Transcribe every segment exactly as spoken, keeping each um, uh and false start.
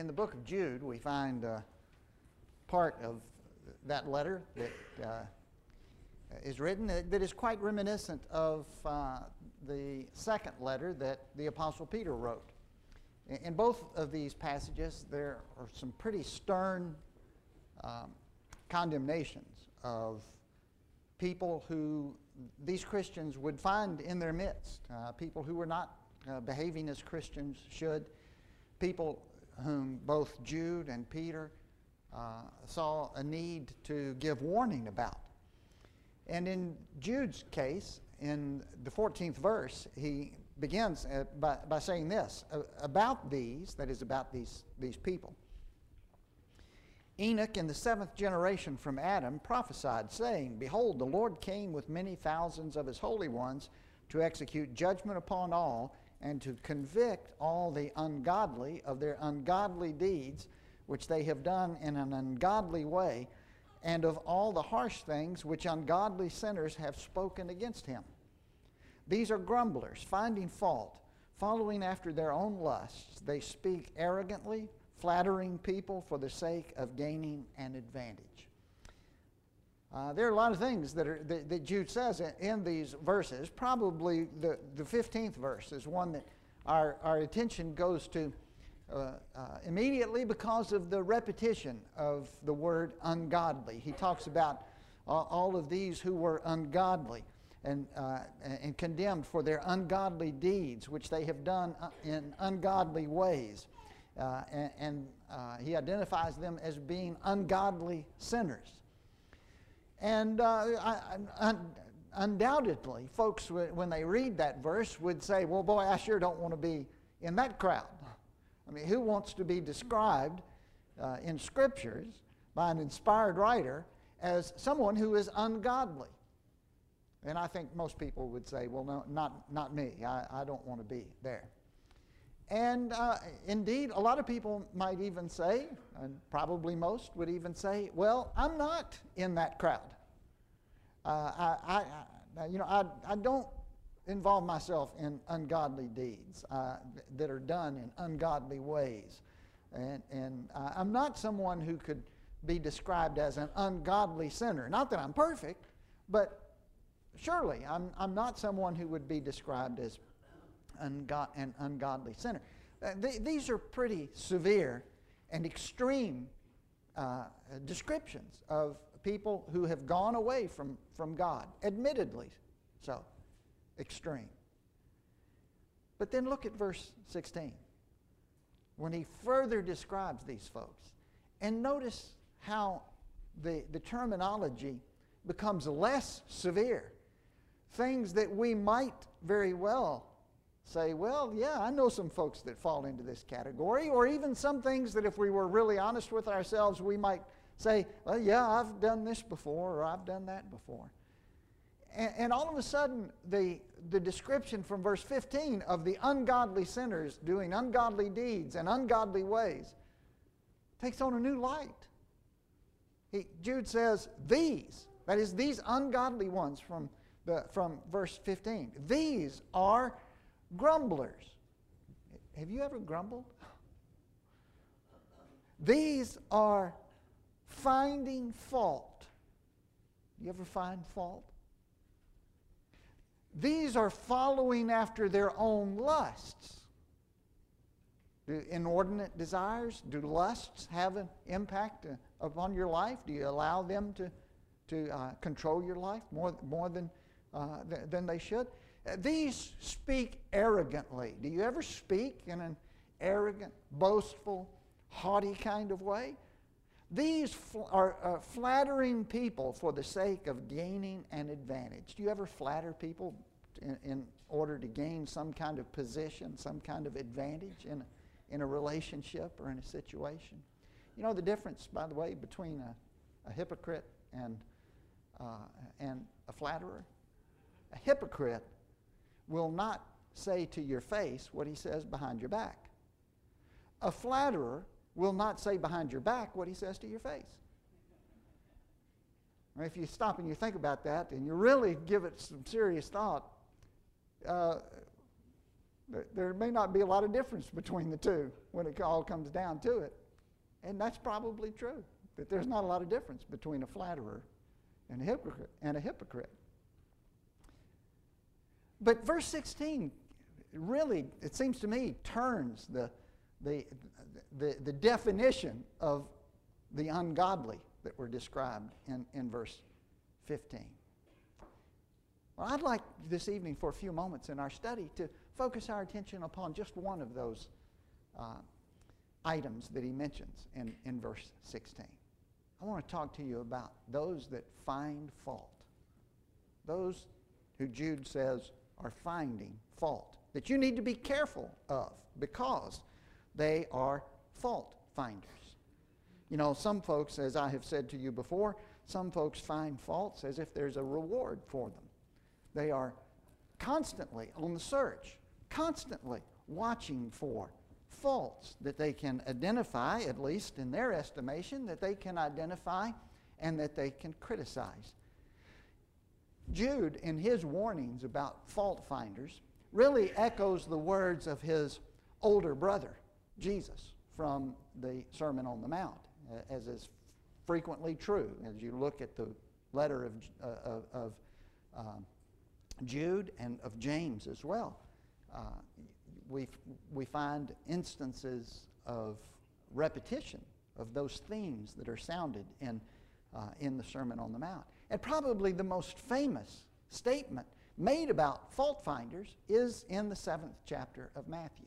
in the book of Jude, we find uh, part of that letter that uh, is written that, that is quite reminiscent of uh, the second letter that the Apostle Peter wrote. In, in both of these passages, there are some pretty stern um, condemnations of people who these Christians would find in their midst, uh, people who were not uh, behaving as Christians should, people whom both Jude and Peter uh, saw a need to give warning about. And in Jude's case, in the fourteenth verse, he begins uh, by, by saying this, about these, that is about these, these people. Enoch in the seventh generation from Adam prophesied, saying, Behold, the Lord came with many thousands of his holy ones to execute judgment upon all, and to convict all the ungodly of their ungodly deeds, which they have done in an ungodly way, and of all the harsh things which ungodly sinners have spoken against him. These are grumblers, finding fault, following after their own lusts. They speak arrogantly, flattering people for the sake of gaining an advantage. Uh, there are a lot of things that, are, that, that Jude says in, in these verses. Probably the, the fifteenth verse is one that our, our attention goes to uh, uh, immediately because of the repetition of the word ungodly. He talks about uh, all of these who were ungodly and, uh, and condemned for their ungodly deeds, which they have done in ungodly ways. Uh, and and uh, he identifies them as being ungodly sinners. And uh, I, I, undoubtedly, folks, when they read that verse, would say, well, boy, I sure don't want to be in that crowd. I mean, who wants to be described uh, in Scriptures by an inspired writer as someone who is ungodly? And I think most people would say, well, no, not, not me. I, I don't want to be there. And uh, indeed, a lot of people might even say, and probably most would even say, well, I'm not in that crowd. Uh, I, I, I, you know, I, I don't involve myself in ungodly deeds uh, that are done in ungodly ways. And, and uh, I'm not someone who could be described as an ungodly sinner. Not that I'm perfect, but surely I'm, I'm not someone who would be described as Ungod- an ungodly sinner. Uh, th- these are pretty severe and extreme uh, descriptions of people who have gone away from, from God, admittedly so, extreme. But then look at verse sixteen, when he further describes these folks. And notice how the, the terminology becomes less severe. Things that we might very well say, well, yeah, I know some folks that fall into this category, or even some things that if we were really honest with ourselves, we might say, well, yeah, I've done this before, or I've done that before. And, and all of a sudden, the, the description from verse fifteen of the ungodly sinners doing ungodly deeds and ungodly ways takes on a new light. He, Jude says, these, that is, these ungodly ones from, the, from verse fifteen, these are grumblers. Have you ever grumbled? These are finding fault. You ever find fault? These are following after their own lusts. Do inordinate desires, do lusts have an impact uh, upon your life? Do you allow them to, to uh, control your life more, more than, uh, th- than they should? These speak arrogantly. Do you ever speak in an arrogant, boastful, haughty kind of way? These fl- are uh, flattering people for the sake of gaining an advantage. Do you ever flatter people in, in order to gain some kind of position, some kind of advantage in a, in a relationship or in a situation? You know the difference, by the way, between a, a hypocrite and, uh, and a flatterer? A hypocrite will not say to your face what he says behind your back. A flatterer will not say behind your back what he says to your face. If you stop and you think about that and you really give it some serious thought, uh, There, there may not be a lot of difference between the two when it all comes down to it. And that's probably true, that there's not a lot of difference between a flatterer and a hypocrite. And a hypocrite. But verse sixteen really, it seems to me, turns the, the, the, the definition of the ungodly that were described in, in verse fifteen. Well, I'd like this evening for a few moments in our study to focus our attention upon just one of those uh, items that he mentions in, in verse sixteen. I want to talk to you about those that find fault. Those who Jude says are finding fault, that you need to be careful of because they are fault finders. You know, some folks, as I have said to you before, some folks find faults as if there's a reward for them. They are constantly on the search, constantly watching for faults that they can identify, at least in their estimation, that they can identify and that they can criticize. Jude, in his warnings about fault finders, really echoes the words of his older brother, Jesus, from the Sermon on the Mount, as is frequently true. As you look at the letter of, uh, of, of um, Jude and of James as well, uh, we, we find instances of repetition of those themes that are sounded in, uh, in the Sermon on the Mount. And probably the most famous statement made about fault finders is in the seventh chapter of Matthew.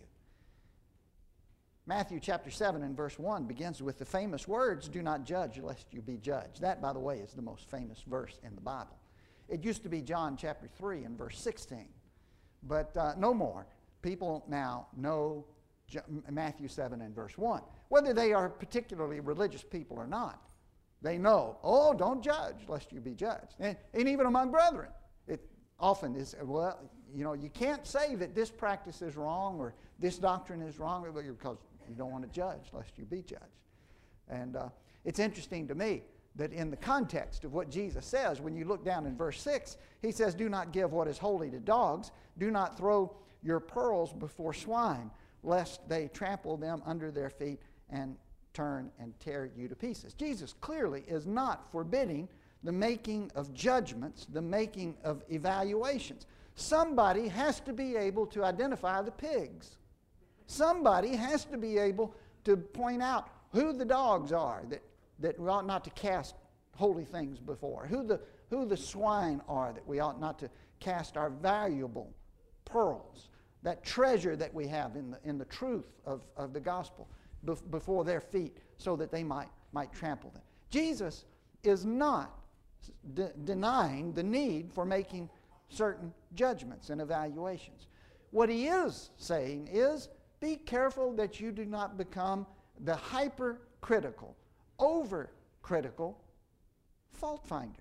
Matthew chapter seven and verse one begins with the famous words, "Do not judge lest you be judged." That, by the way, is the most famous verse in the Bible. It used to be John chapter three and verse sixteen, but uh, no more. People now know Matthew seven and verse one. Whether they are particularly religious people or not, they know, oh, don't judge lest you be judged. And, and even among brethren, it often is, well, you know, you can't say that this practice is wrong or this doctrine is wrong because you don't want to judge lest you be judged. And uh, it's interesting to me that in the context of what Jesus says, when you look down in verse six, he says, "Do not give what is holy to dogs. Do not throw your pearls before swine, lest they trample them under their feet and turn and tear you to pieces." Jesus clearly is not forbidding the making of judgments, the making of evaluations. Somebody has to be able to identify the pigs. Somebody has to be able to point out who the dogs are that, that we ought not to cast holy things before, who the, who the swine are that we ought not to cast our valuable pearls, that treasure that we have in the, in the truth of, of the gospel bef- before their feet so that they might, might trample them. Jesus is not de- denying the need for making certain judgments and evaluations. What he is saying is, be careful that you do not become the hypercritical, overcritical fault finder.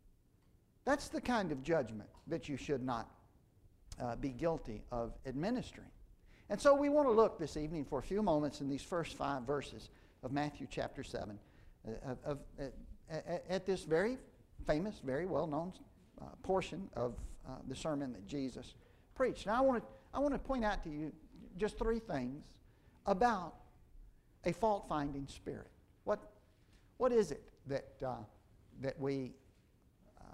That's the kind of judgment that you should not uh, be guilty of administering. And so we want to look this evening for a few moments in these first five verses of Matthew chapter seven uh, of, of, uh, at this very famous, very well-known uh, portion of uh, the sermon that Jesus preached. Now I want to I want to point out to you just three things about a fault-finding spirit. What what is it that uh, that we uh,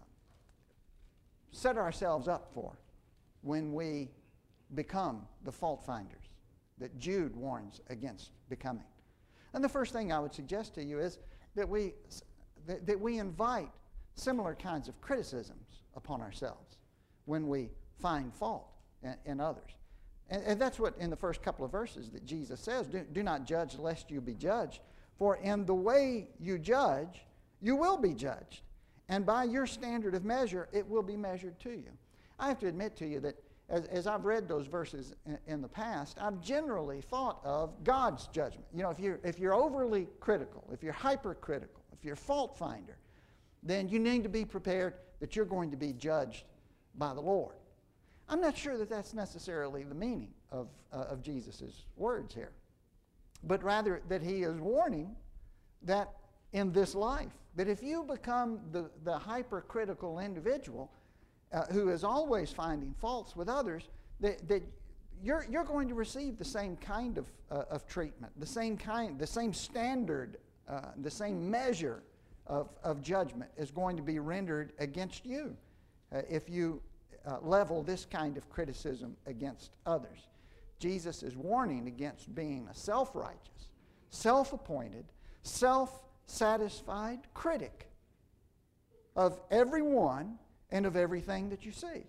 set ourselves up for when we become the fault finders that Jude warns against becoming? And the first thing I would suggest to you is that we that, that we invite similar kinds of criticisms upon ourselves when we find fault in, in others. And, and that's what in the first couple of verses that Jesus says, do, do not judge lest you be judged, for in the way you judge, you will be judged, and by your standard of measure, it will be measured to you. I have to admit to you that as, as I've read those verses in, in the past, I've generally thought of God's judgment. You know, if you're, if you're overly critical, if you're hypercritical, if you're a fault finder, then you need to be prepared that you're going to be judged by the Lord. I'm not sure that that's necessarily the meaning of, uh, of Jesus' words here, but rather that he is warning that in this life, that if you become the, the hypercritical individual uh, who is always finding faults with others, that, that you're, you're going to receive the same kind of, uh, of treatment, the same kind, the same standard, uh, the same measure of, of judgment is going to be rendered against you uh, if you uh, level this kind of criticism against others. Jesus is warning against being a self-righteous, self-appointed, self-satisfied critic of everyone and of everything that you see.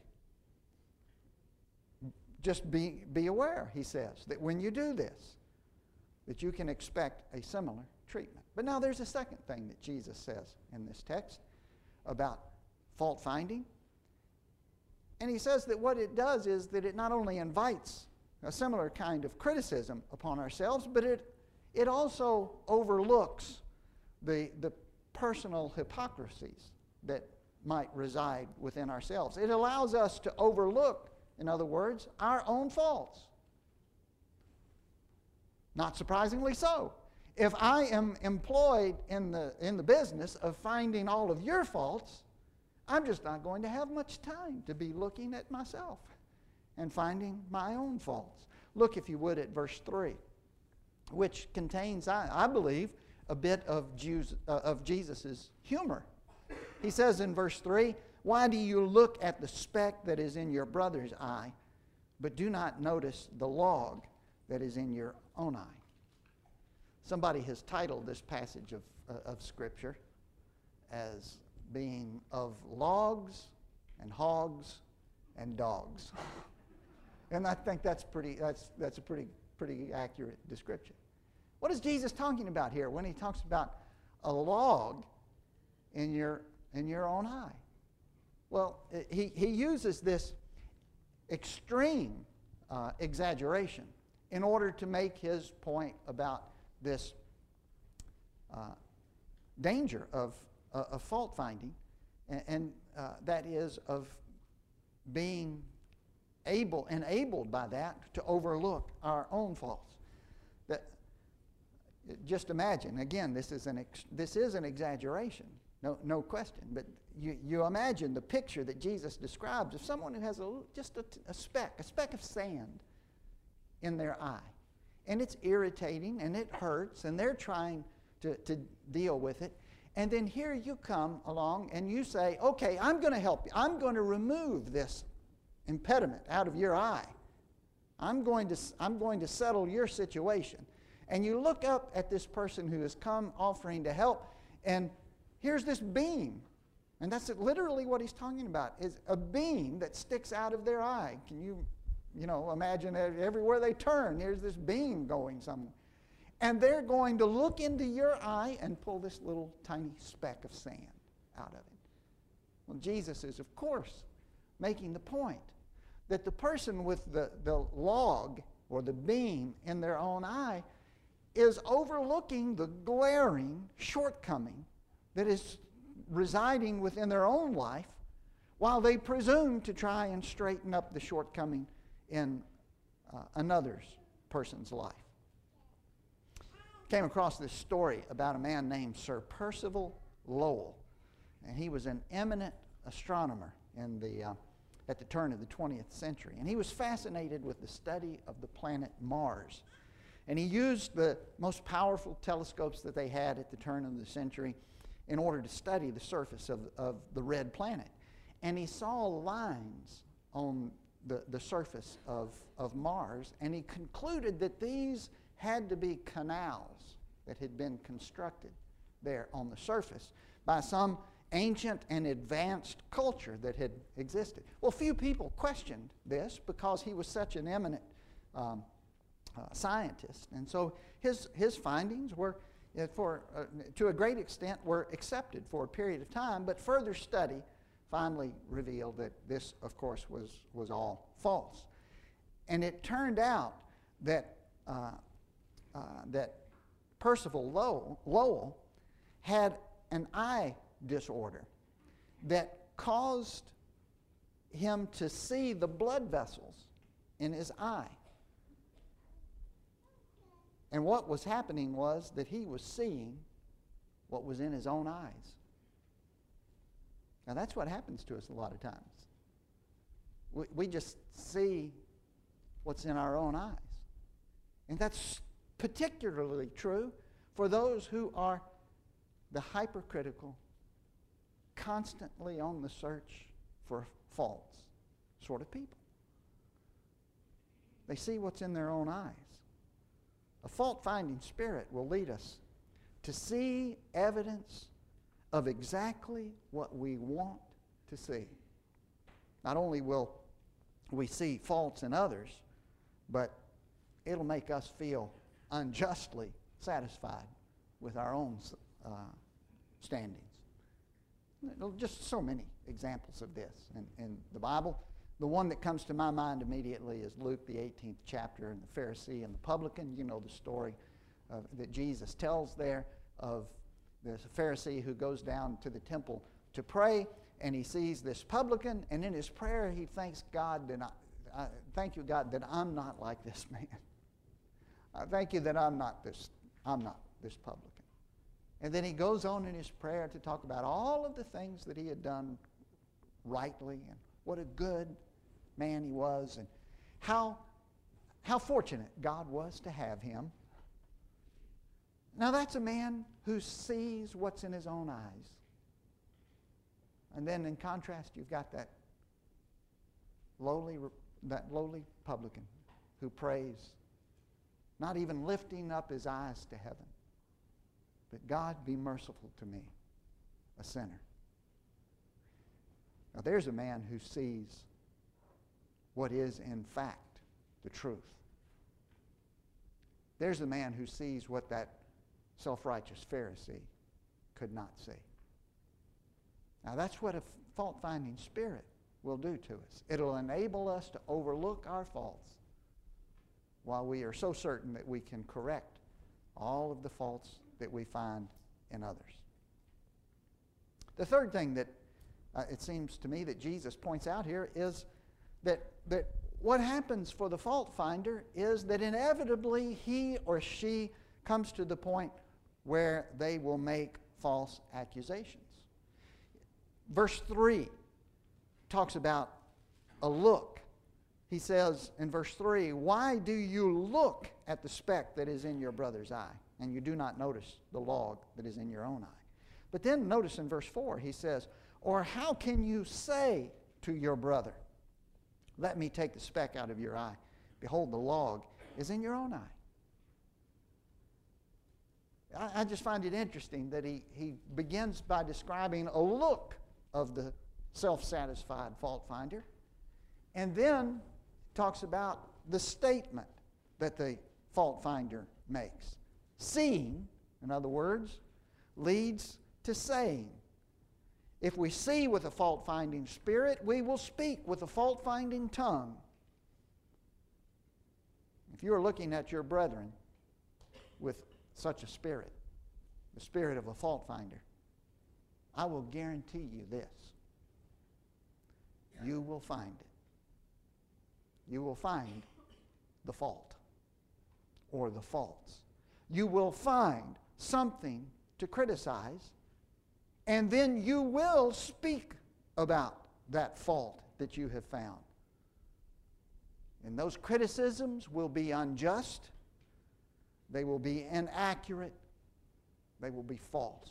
Just be, be aware, he says, that when you do this, that you can expect a similar treatment. But now there's a second thing that Jesus says in this text about fault finding. And he says that what it does is that it not only invites a similar kind of criticism upon ourselves, but it, it also overlooks the, the personal hypocrisies that might reside within ourselves. It allows us to overlook, in other words, our own faults. Not surprisingly so. If I am employed in the, in the business of finding all of your faults, I'm just not going to have much time to be looking at myself and finding my own faults. Look, if you would, at verse three, which contains, I, I believe, a bit of, Jews, uh, of Jesus' humor. He says in verse three, "Why do you look at the speck that is in your brother's eye, but do not notice the log that is in your own eye?" Somebody has titled this passage of, uh, of Scripture as being of logs and hogs and dogs. And I think that's pretty that's that's a pretty pretty accurate description. What is Jesus talking about here when he talks about a log in your in your own eye? Well, he, he uses this extreme uh, exaggeration in order to make his point about this uh, danger of, uh, of fault finding, and, and uh, that is of being able, enabled by that to overlook our own faults. That, just imagine, again, this is an, ex, this is an exaggeration, no, no question, but you, you imagine the picture that Jesus describes of someone who has a, just a, a speck, a speck of sand in their eye. And it's irritating, and it hurts, and they're trying to, to deal with it. And then here you come along, and you say, okay, I'm going to help you. I'm going to remove this impediment out of your eye. I'm going to, I'm going to settle your situation. And you look up at this person who has come offering to help, and here's this beam. And that's literally what he's talking about, is a beam that sticks out of their eye. Can you, you know, imagine everywhere they turn, there's this beam going somewhere. And they're going to look into your eye and pull this little tiny speck of sand out of it. Well, Jesus is, of course, making the point that the person with the, the log or the beam in their own eye is overlooking the glaring shortcoming that is residing within their own life, while they presume to try and straighten up the shortcoming in uh, another person's life. Came across this story about a man named Sir Percival Lowell, and he was an eminent astronomer in the uh, at the turn of the twentieth century, and he was fascinated with the study of the planet Mars. And he used the most powerful telescopes that they had at the turn of the century in order to study the surface of, of the red planet. And he saw lines on the, the surface of, of Mars, and he concluded that these had to be canals that had been constructed there on the surface by some ancient and advanced culture that had existed. Well, few people questioned this because he was such an eminent um, uh, scientist. And so his, his findings were, uh, for, uh, to a great extent, were accepted for a period of time, but further study finally revealed that this, of course, was, was all false. And it turned out that, uh, uh, that Percival Lowell, Lowell had an eye disorder that caused him to see the blood vessels in his eye. And what was happening was that he was seeing what was in his own eyes. Now that's what happens to us a lot of times. We, we just see what's in our own eyes. And that's particularly true for those who are the hypercritical, constantly on the search for faults sort of people. They see what's in their own eyes. A fault-finding spirit will lead us to see evidence of exactly what we want to see. Not only will we see faults in others, but it'll make us feel unjustly satisfied with our own uh, standings. Just so many examples of this in, in the Bible. The one that comes to my mind immediately is Luke, the eighteenth chapter, and the Pharisee and the publican. You know the story uh, that Jesus tells there of there's a Pharisee who goes down to the temple to pray, and he sees this publican, and in his prayer he thanks God that I, I thank you, God, that I'm not like this man. I thank you that I'm not this, I'm not this publican. And then he goes on in his prayer to talk about all of the things that he had done rightly and what a good man he was and how, how fortunate God was to have him. Now that's a man who sees what's in his own eyes. And then in contrast, you've got that lowly, that lowly publican who prays, not even lifting up his eyes to heaven. But God, be merciful to me, a sinner. Now there's a man who sees what is in fact the truth. There's a man who sees what that self-righteous Pharisee could not see. Now that's what a fault-finding spirit will do to us. It'll enable us to overlook our faults while we are so certain that we can correct all of the faults that we find in others. The third thing that uh, it seems to me that Jesus points out here is that, that what happens for the fault finder is that inevitably he or she comes to the point where they will make false accusations. Verse three talks about a look. He says in verse three, "Why do you look at the speck that is in your brother's eye, and you do not notice the log that is in your own eye?" But then notice in verse four, he says, "Or how can you say to your brother, 'Let me take the speck out of your eye'? Behold, the log is in your own eye." I, I just find it interesting that he, he begins by describing a look of the self-satisfied fault finder, and then talks about the statement that the fault finder makes. Seeing, in other words, leads to saying. If we see with a fault-finding spirit, we will speak with a fault-finding tongue. If you are looking at your brethren with such a spirit, the spirit of a fault finder, I will guarantee you this: you will find it. You will find the fault or the faults. You will find something to criticize, and then you will speak about that fault that you have found. And those criticisms will be unjust, they will be inaccurate, they will be false.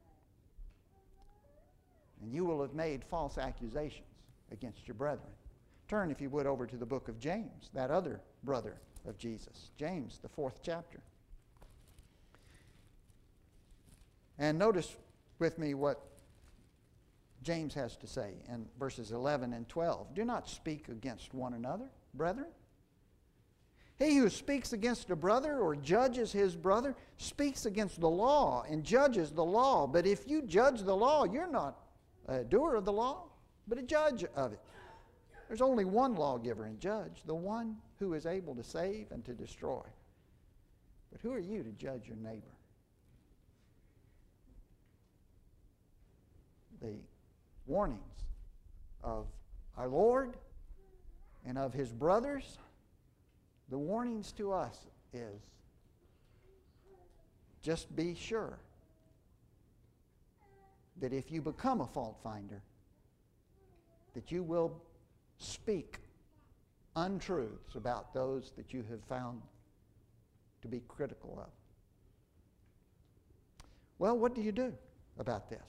And you will have made false accusations against your brethren. Turn, if you would, over to the book of James, that other brother of Jesus. James, the fourth chapter. And notice with me what James has to say in verses eleven and twelve. "Do not speak against one another, brethren. He who speaks against a brother or judges his brother speaks against the law and judges the law. But if you judge the law, you're not a doer of the law, but a judge of it. There's only one lawgiver and judge, the one who is able to save and to destroy. But who are you to judge your neighbor?" The warnings of our Lord and of his brothers, the warnings to us is just be sure that if you become a fault finder, that you will speak untruths about those that you have found to be critical of. Well, what do you do about this?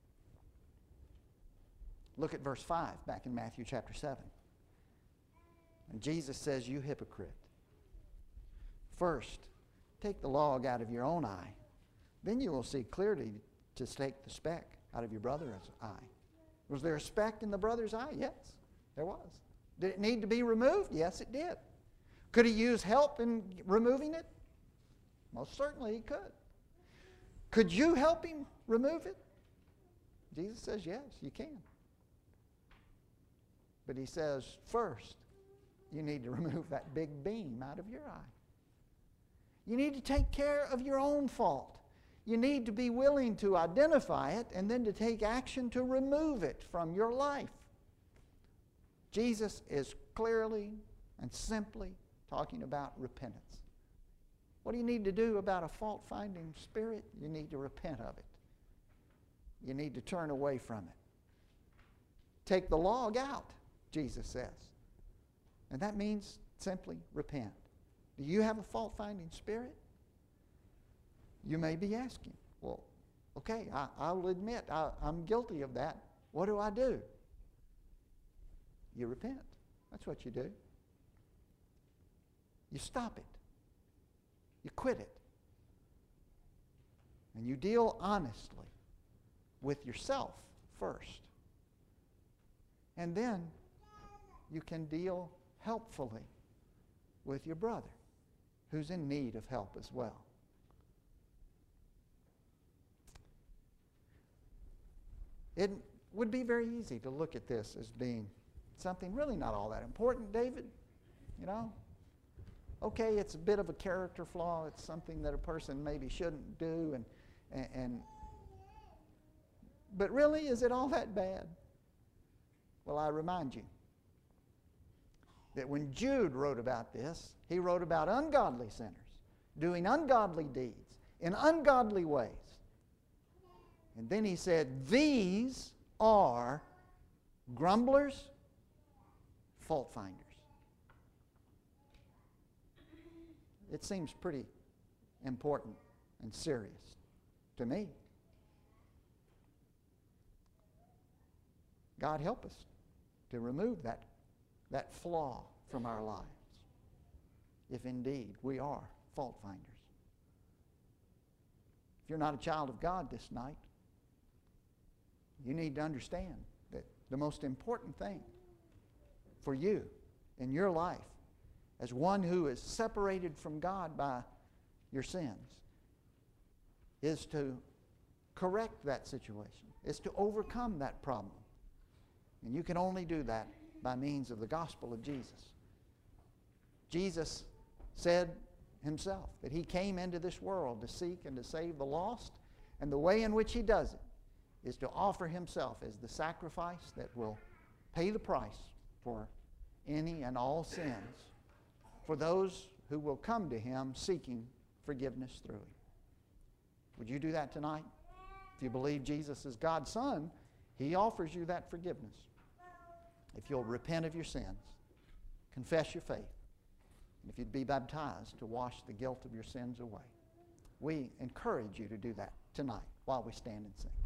Look at verse five back in Matthew chapter seven. And Jesus says, you hypocrite. First, take the log out of your own eye. Then you will see clearly to take the speck out of your brother's eye. Was there a speck in the brother's eye? Yes, there was. Did it need to be removed? Yes, it did. Could he use help in removing it? Most certainly he could. Could you help him remove it? Jesus says, yes, you can. But he says, first, you need to remove that big beam out of your eye. You need to take care of your own fault. You need to be willing to identify it and then to take action to remove it from your life. Jesus is clearly and simply talking about repentance. What do you need to do about a fault-finding spirit? You need to repent of it. You need to turn away from it. Take the log out, Jesus says. And that means simply repent. Do you have a fault-finding spirit? You may be asking, well, okay, I, I'll admit I, I'm guilty of that. What do I do? You repent. That's what you do. You stop it. You quit it. And you deal honestly with yourself first. And then you can deal helpfully with your brother who's in need of help as well. It would be very easy to look at this as being something really not all that important, David. You know? Okay, it's a bit of a character flaw. It's something that a person maybe shouldn't do. And, and, and But really, is it all that bad? Well, I remind you that when Jude wrote about this, he wrote about ungodly sinners doing ungodly deeds in ungodly ways. And then he said, these are grumblers, fault finders. It seems pretty important and serious to me. God help us to remove that, that flaw from our lives, if indeed we are fault finders. If you're not a child of God this night, you need to understand that the most important thing for you in your life as one who is separated from God by your sins is to correct that situation, is to overcome that problem. And you can only do that by means of the gospel of Jesus. Jesus said himself that he came into this world to seek and to save the lost, and the way in which he does it is to offer himself as the sacrifice that will pay the price for any and all sins for those who will come to him seeking forgiveness through him. Would you do that tonight? If you believe Jesus is God's Son, he offers you that forgiveness. If you'll repent of your sins, confess your faith, and if you'd be baptized to wash the guilt of your sins away. We encourage you to do that tonight while we stand and sing.